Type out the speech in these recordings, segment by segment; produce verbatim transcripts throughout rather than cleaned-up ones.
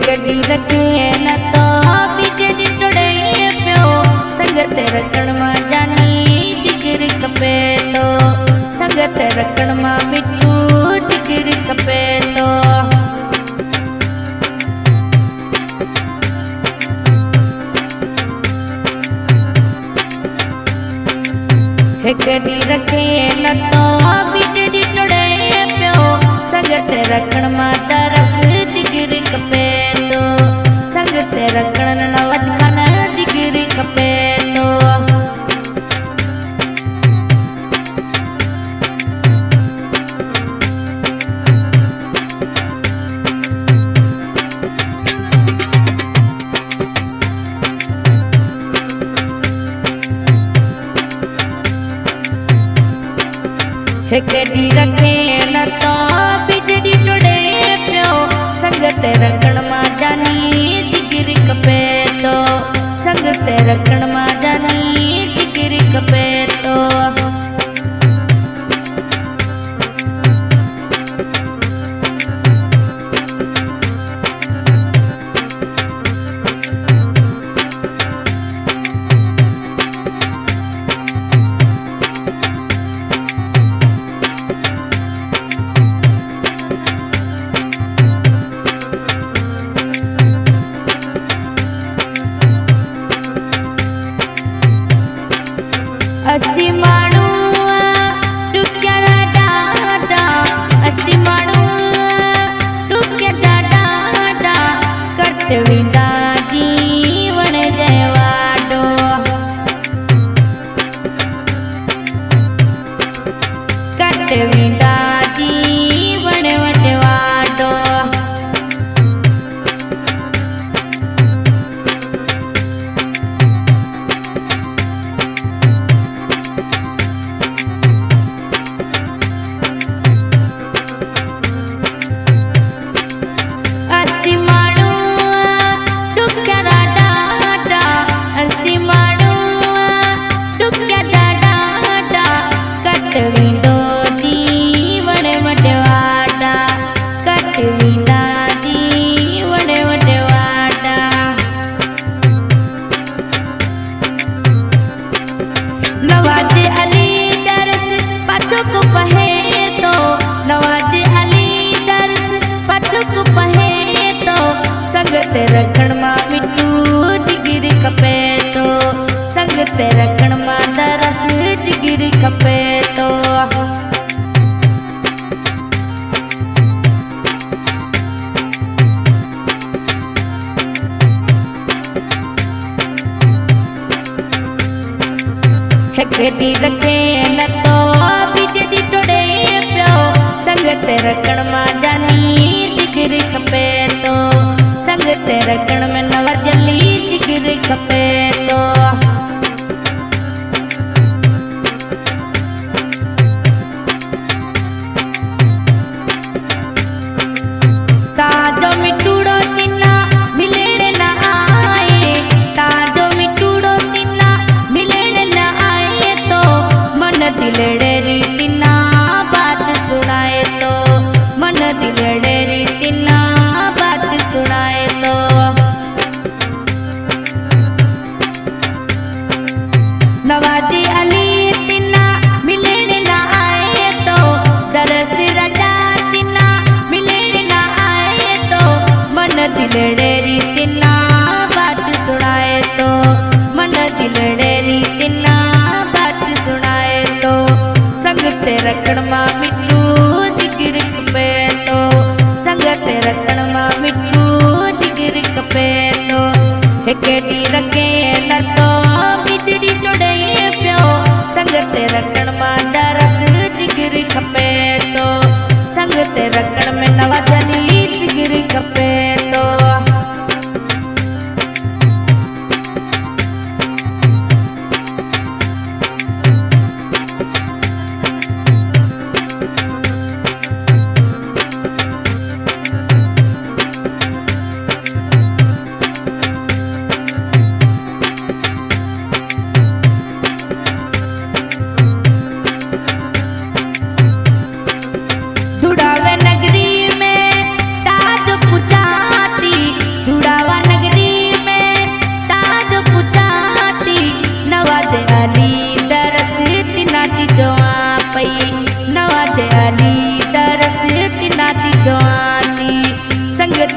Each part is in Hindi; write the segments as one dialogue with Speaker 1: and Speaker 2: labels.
Speaker 1: गड्डी रखे न तो बिजड़ी टुड़े पियो संगत रखण मां जानी जिगर खपे तो संगत रखण मां मिठू जिगर खपे तो गड्डी रखे न तो बिजड़ी टुड़े पियो संगत रखण मां तरस जिगर खपे तो संगत रखण न वधण जिगर खपे तो गड्डी रखे न तो बिजड़ी टुड़े पियो संगत रखण मां जानी जिगर खपे तो संगत रखण मां जानी जिगर खपे तो असी माण्हू ॾुखिया ॾाढा असी माण्हू ॾुखिया ॾाढा कट वेंदा जीवन जे वाॾो कट वेंदा जीवन वॾे वाॾो नवाज़े अली दर्स पथुक पहे तो नवाज़े अली दर्स पथुक पहे तो संगत रखण मां मिठू जिगर खपे तो संगत रखण मां दरस जिगर खपे तो गड्डी रखे न तो बिजड़ी टुड़े पियो संगत रखण मां जानी जिगर खपे तो संगत रखण में न वजली जिगर खपे तो ताजो मिठूड़ो तिना मिलण न आए ताजो मिठूड़ो तिना मिलण न आए तो मन दिलड़े रीति ना बात सुनाए तो मन दिलड़े रीति ना बात सुनाए तो नवाज़े अली तिना मिलण न आए तो दरस रजा तिना मिलण न आए तो मन दिलड़े रीति ना बात सुनाए तो मन दिलड़े रीति ना बात सुनाए तो संगत रखण मां मिठू जिगर खपे तो संगत रखण मां मिठू जिगर खपे तो गड्डी रखे न तो बिजड़ी टुड़े पियो संगत रखण मां दरस जिगर खपे तो संगत रखण में न वजली जिगर खपे तो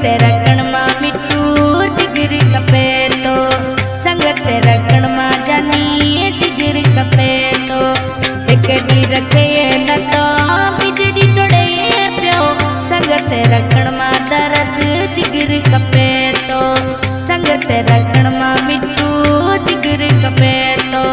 Speaker 1: संगते रखण मां मिठू जिगर खपे तो संगते रखण मां जानी जिगर खपे तो हिक ॾींहुं रखे न तो बिजड़ी टोड़े पियो संगते रखण मां दरस जिगर खपे तो संगते रखण मां मिठू जिगर खपे तो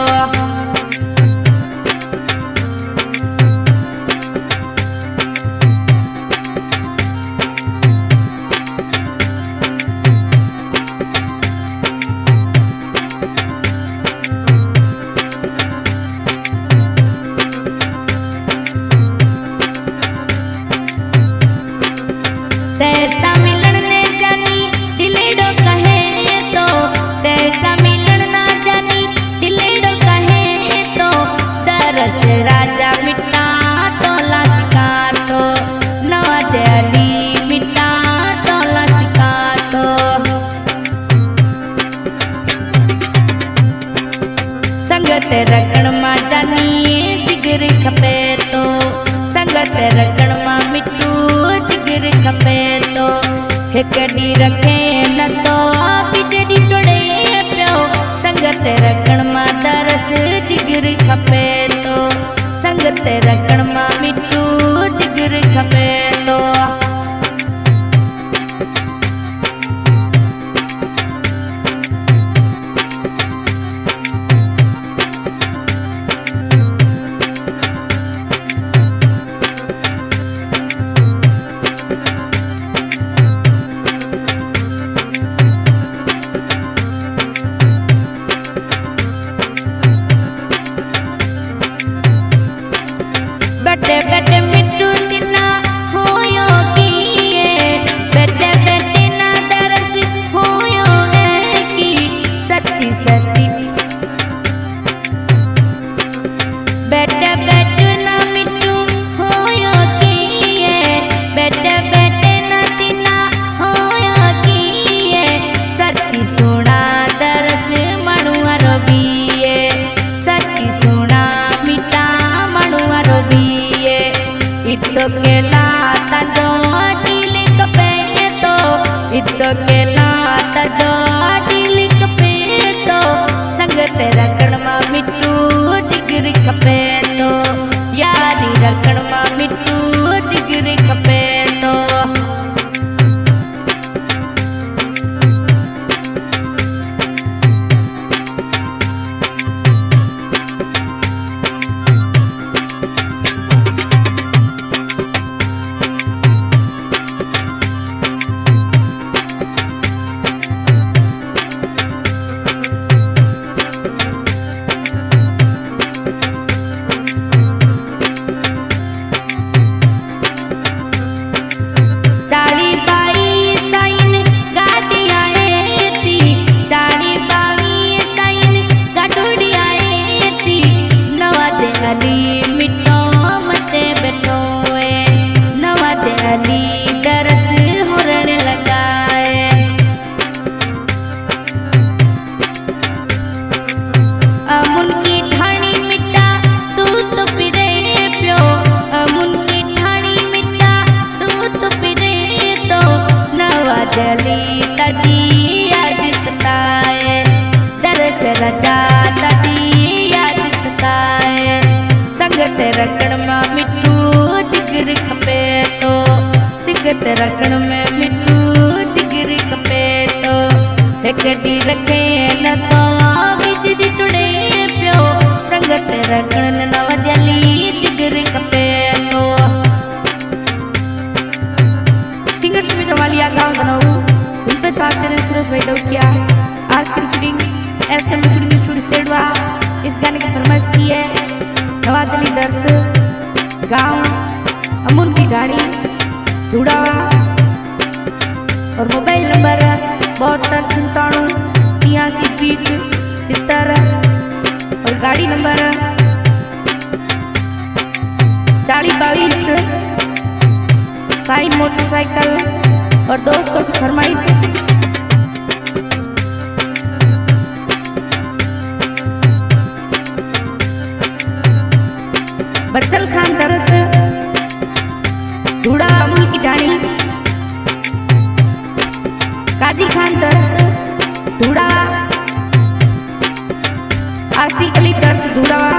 Speaker 1: तैसा मिलन ने जानी दिलेड़ो कहे तो तैसा मिलन ना जानी दिलेड़ो कहे तो दरस राजा मिटा तो लासिका तो नवाज अली मिटा तो लासिका तो संगत रखण मां जानी जिगर खपे तो संगत रखण मां मिठू जिगर खपे तो हिक ॾींहुं रखे न तो बिजड़ी टोड़े पियो संगत रखण मां दरस जिगर खपे तो संगत रखण मां मिठू जिगर खपे तो बटे बटे मिठू तिना होयो किए बटे बटे ना दरस होयो है की सच्ची सच्ची बटे बटे ना मिठू होयो किए बटे बटे ना तिना होयो किए सच्ची सोना दरस मणुआ रो बीए सच्ची सोना मिठा मणुआ रो बीए इतो के लाता जो ढीलिक पे तो इतो के लाता जो ढीलिक पे तो संगते रखण मां मिठू जिगर खपे तो यारी रखण मां मिठू जिगर खपे तो रखण मां मिठू जिगर खपे तो सिगत रखण में मिठू जिगर खपे तो हिक ॾींहुं रखे न तो बिजड़ी टुड़े पियो संगत रखण न वजली जिगर खपे तो सिंगर सुमित्रा वालिया गाँव बनाऊ उन पे साथ देने सुरेश भाई डोकिया आज की recording S M recording studio सेडवा इस गाने की फरमाइश की है नवाज अली दर्श गाँव अमून की गाड़ी जुड़ावा और मोबाइल नंबर बहत्तर सत्ताणु तिरासी बीस सितर और गाड़ी नंबर चालीस बाईस साई मोटरसाइकिल और दोस्तों की फरमाइश बच्चल खान दरस धूड़ा अमूल की डाणी काजी खान दर्श धुड़ावा, आसिक अली दर्श धुड़ावा,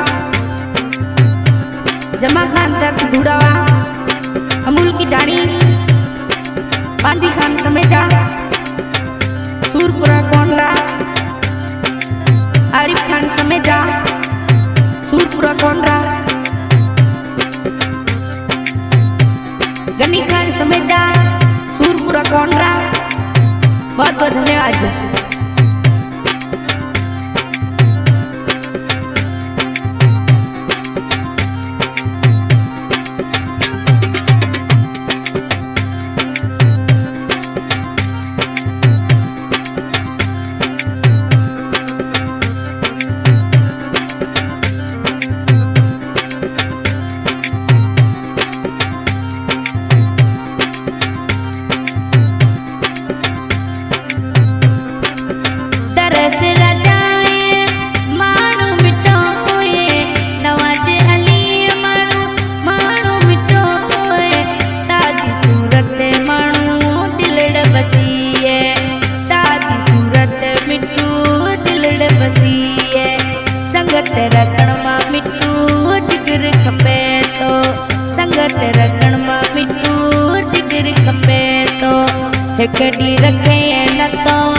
Speaker 1: जमा खान दर्श धुड़ावा, अमूल की डाणी बांदी खान समेजा, सूरपुरा कोंडा, आरिफ खान समेजा, सूरपुरा कोंडा, गनी खान समेजा, सूरपुरा कोंडा। बहुत बहुत धन्यवाद। संगत रखण मां मिठू जिगर खपे तो, संगत रखण मां मिठू जिगर खपे तो, हिकड़ी रखे न तो